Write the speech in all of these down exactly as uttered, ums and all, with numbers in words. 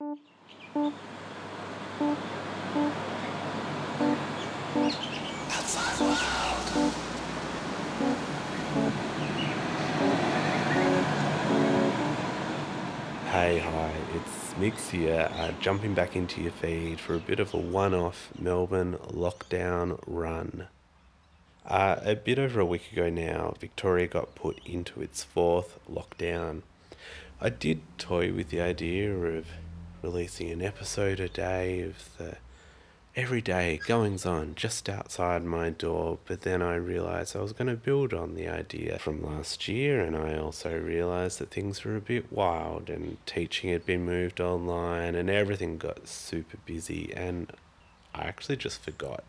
Hey, hi, it's Mix here, uh, jumping back into your feed for a bit of a one off Melbourne lockdown run. Uh, a bit over a week ago now, Victoria got put into its fourth lockdown. I did toy with the idea of releasing an episode a day of the everyday goings on just outside my door, but then I realised I was going to build on the idea from last year, and I also realised that things were a bit wild and teaching had been moved online and everything got super busy, and I actually just forgot.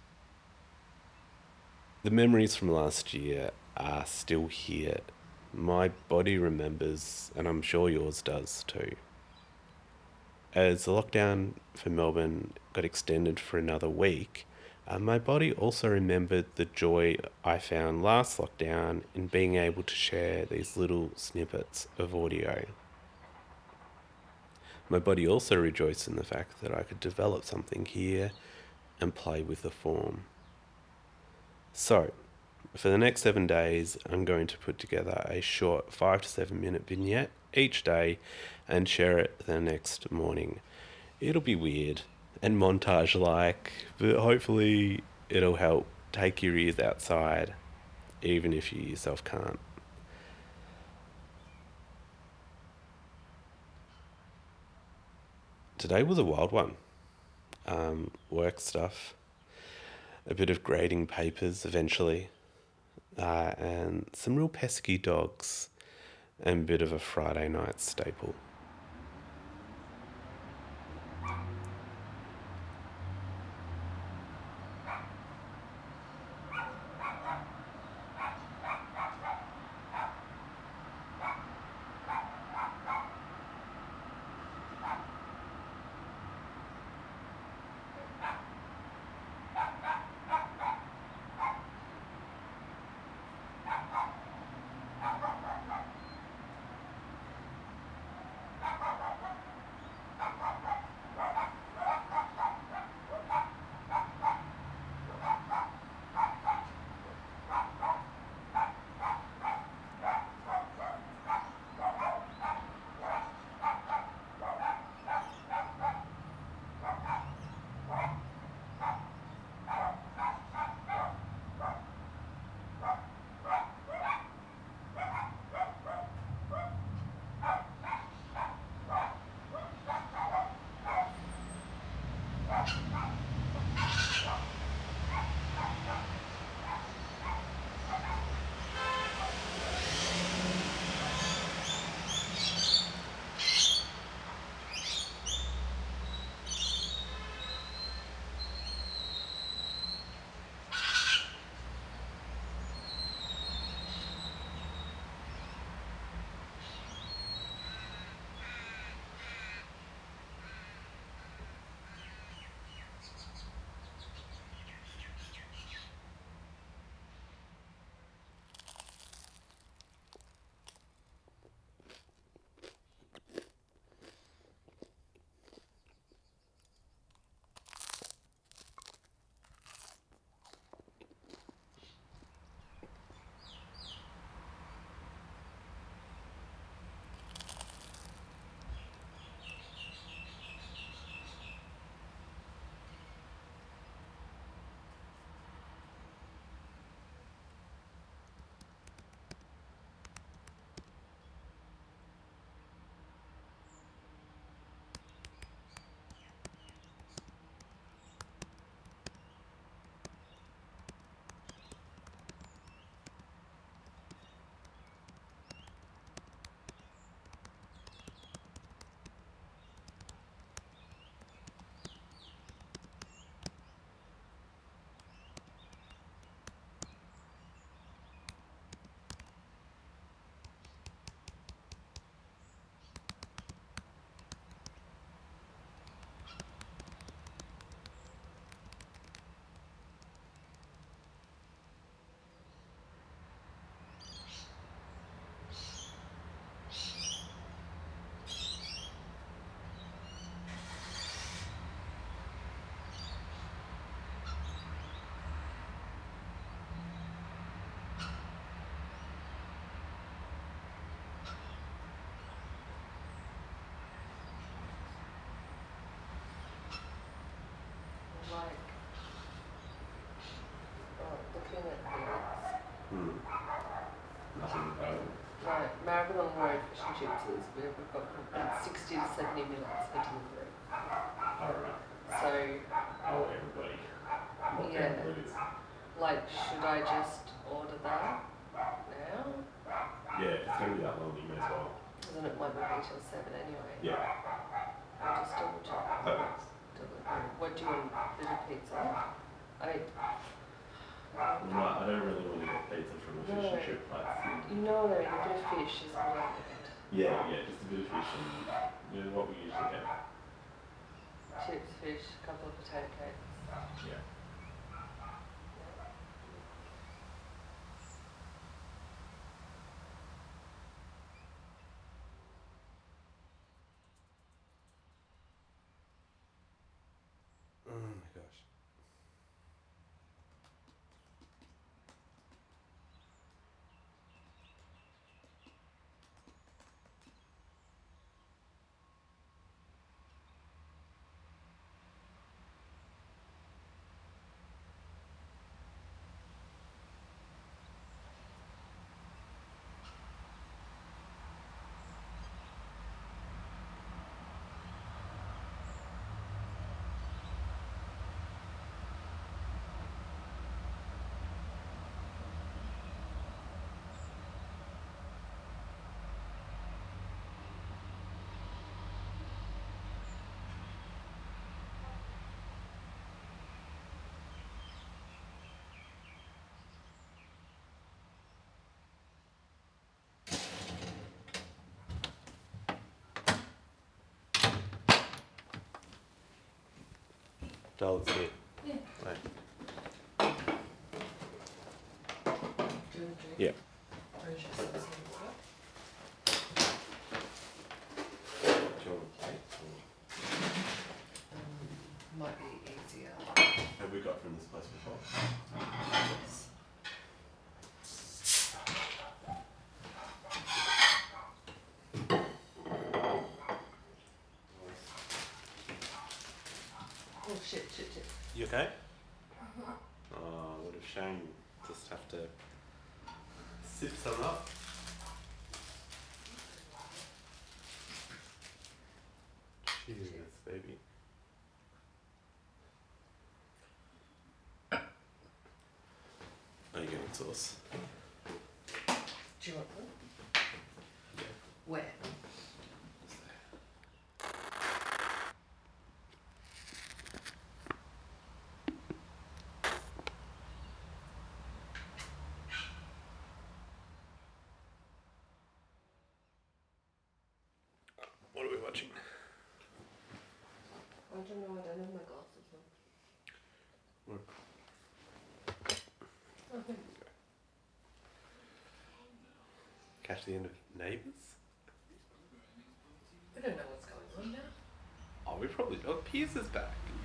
The memories from last year are still here. My body remembers, and I'm sure yours does too. As the lockdown for Melbourne got extended for another week, uh, my body also remembered the joy I found last lockdown in being able to share these little snippets of audio. My body also rejoiced in the fact that I could develop something here and play with the form. So, for the next seven days, I'm going to put together a short five to seven minute vignette each day and share it the next morning. It'll be weird and montage like, but hopefully it'll help take your ears outside, even if you yourself can't. Today was a wild one. Um, work stuff, a bit of grading papers eventually, uh, and some real pesky dogs, and a bit of a Friday night staple. Hmm. Nothing though. Right, Maribyrnong Road fish and chips is where we've got about sixty to seventy minutes for delivery. Alright. So, Oh, everybody. Lockdown yeah, blues. like, should I just order that now? Yeah, if it's going to be that long, you may as well. Because then it might not be till seven anyway. Yeah. I'll just double check. Perfect. Delivery. What do you want? A bit of pizza? I mean, Well, no, I don't really want to get pizza from a fish No. and chip place. you know what I mean, a bit of fish is what I need. Yeah, yeah, just a bit of fish and you know, what we usually get. Chips, fish, a couple of potato cakes. Yeah. Oh my gosh. Joel, it's here. Yeah. Right. Do you want a drink? Yeah. Or is your sauce in water? Do you want a plate? Um, might be easier. Have we got from this place before? Yes. Oh shit, shit, shit. You okay? Oh, what a shame. Just have to sip some up. Cheers, baby. Are you getting sauce? Do you want one? Yeah. Where? What are we watching? I don't know, I don't have my glasses on. What? Oh, thanks. Catch the end of Neighbours? We don't know what's going on now. Oh, we probably. Oh, Piers is back.